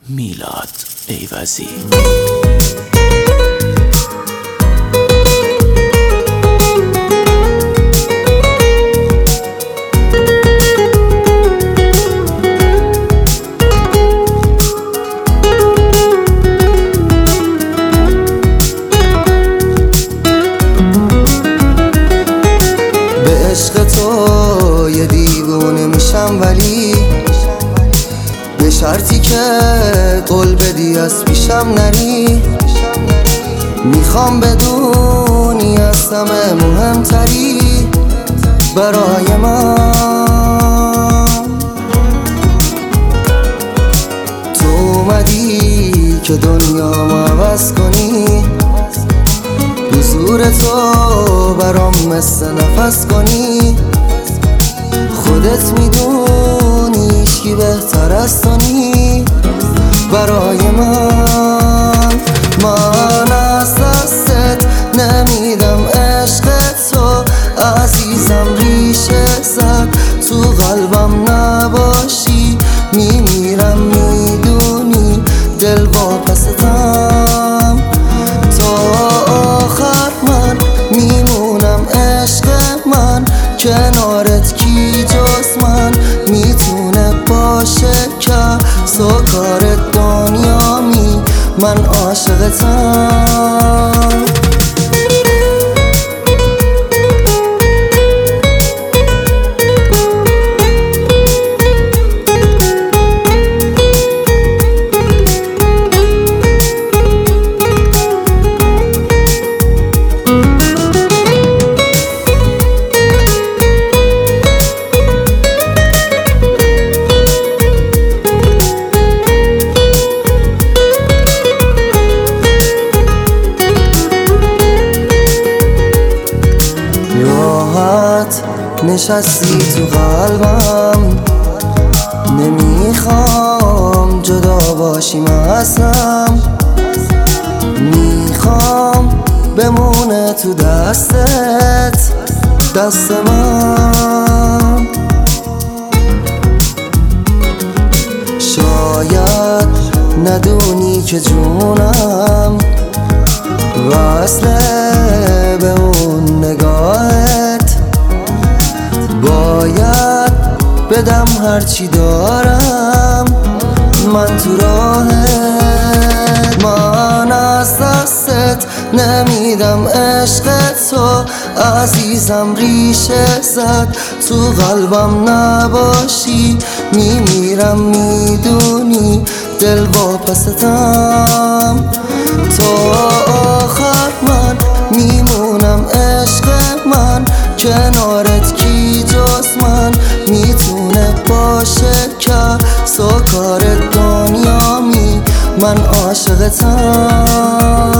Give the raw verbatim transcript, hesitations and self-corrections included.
میلاد ایوزی. به عشق تو یه دیوونه میشم، ولی به شرطی که قول بدی از پیشم نری. میخوام بدونی از همه مهمتری برای من. تو اومدی که دنیامو عوض کنی، حضور تو برام مثل نفس کنی. خودت میدونی هیچکی بهتر از تو نی برای من. من از دستت نمیدم عشق تو عزیزم، ریشه زد تو قلبم نباشی میمیرم. میدونی دل واپستم تا آخر، من میمونم عشق من کنارت. کی جز من میتونه باشه که سکار دنیامی؟ من عاشقتم. نشستی تو قلبم، نمیخوام جدا باشیم اصلا. میخوام بمونه تو دستت دست من. شاید ندونی که جونم وصله به اون نگاهت. باید بدم هرچی دارم من تو راهت. من از دستت نمیدم عشق تو عزیزم، ریشه زد تو قلبم نباشی میمیرم. میدونی دل واپستم تا آخر، من میمونم عشق من کنارت. کی جز من میتونه باشه که سکار دنیامی؟ من عاشقتم.